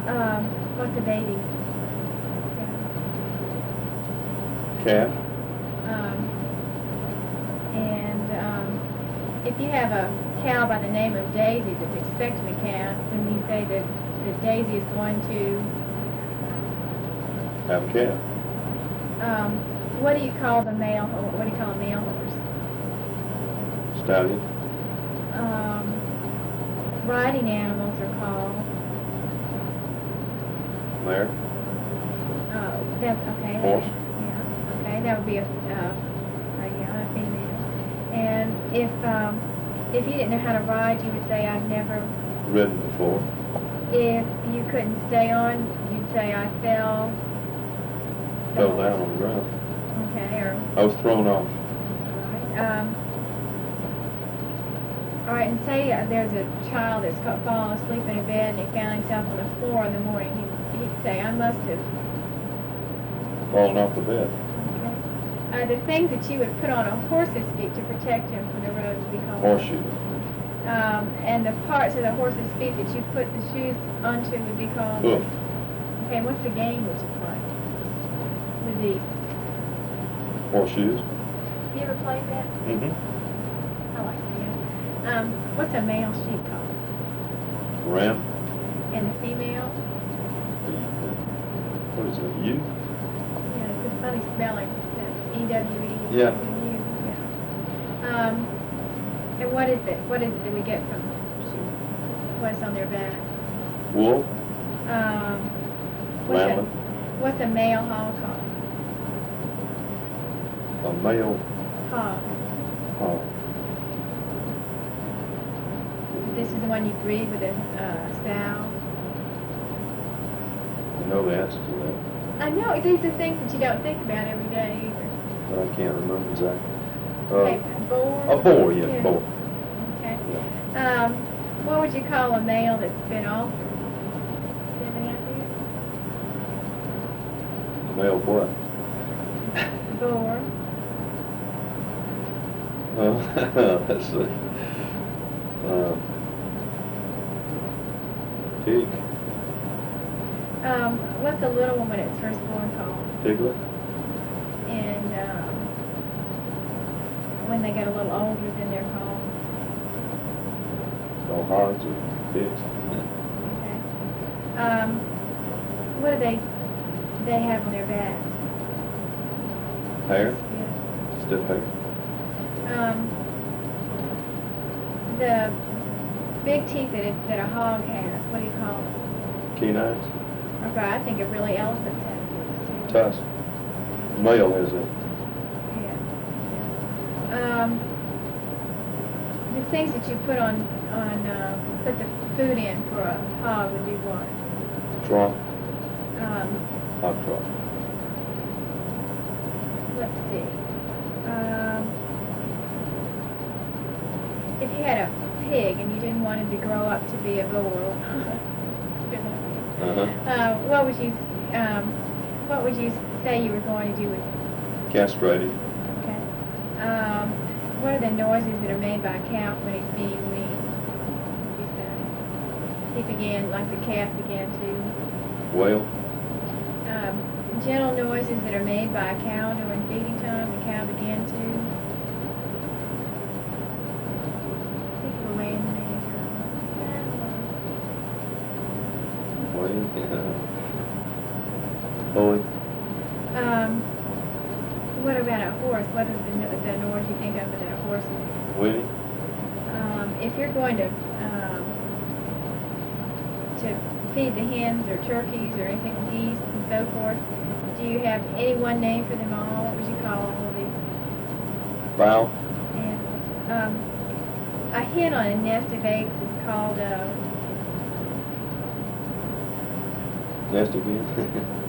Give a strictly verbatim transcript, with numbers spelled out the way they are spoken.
Um, what's a baby? Calf. Um, and um, if you have a cow by the name of Daisy that's expecting a calf, then you say that, that Daisy is going to Have a calf. Um, what do you call the male? Or what do you call a male horse? Stallion. Um, riding animals are called. Mare. Oh, that's okay. Horse. Yeah. Okay, that would be a, uh, a yeah, a female. And if um, if you didn't know how to ride, you would say I've never. Ridden before. If you couldn't stay on, you'd say I fell. Fell down on the ground. Okay, or. I was thrown off. All right. Um, all right, and say uh, there's a child that's got fallen asleep in a bed and he found himself on the floor in the morning. He'd, he'd say, I must have. Fallen off the bed. Okay. Uh, the things that you would put on a horse's feet to protect him from the road would be called. Horseshoe. Um, and the parts of the horse's feet that you put the shoes onto would be called. Hoof. Okay, and what's the game that you play with these? Horseshoes. Have you ever played that? Mm-hmm. I like that. Um, what's a male sheep called? Ram. And the female? What is it? Ewe? Yeah, it's a funny spelling. E W E. Yeah. Ewe, yeah. Um, and what is it? What is it that we get from sheep? What's on their back? Wool. Um, what's a, Lamb. what's a male hog called? A male Hog. hog. This is the one you breed with a uh, sow. I know the answer to that, I know, these are things that you don't think about every day either. but I can't remember exactly. Uh, Okay, boar? a boar, yes, Yeah. boar. Okay. Yeah. Um, what would you call a male that's been altered? Do you have any idea? Male what? Boar. Uh, let's see. Uh, pig. Um, what's a little one when it's first born called? Piglet. And um, when they get a little older, then they're called. Or hogs or pigs. Okay. Um, what do they they have on their backs? Hair. Stiff. Stiff hair. Um, the big teeth that, it, that a hog has, what do you call it? Canines. Okay, I think it really elephants have these too. Tusk. Male has it. Yeah. Um, the things that you put on on uh, put the food in for a hog would be what? Trough. Um, Hog trough. let's see. Um, if you had a pig and you didn't want him to grow up to be a boar, Uh-huh. uh, what would you um, what would you say you were going to do with? Castrated. Okay. Um, what are the noises that are made by a calf when he's being weaned? What would you say? He began like the calf began to. Whale. Um, gentle noises that are made by a cow during feeding time. The cow began to. I think we're way in the manger. Whale. Yeah. Boy. Um, what about a horse? What is the, no- the noise you think of that a horse makes? Winnie. Um, if you're going to um, to feed the hens or turkeys or anything, geese and so forth, do you have any one name for them all? What would you call all of these Fowl. animals? Um, a hen on a nest of eggs is called a Nest again.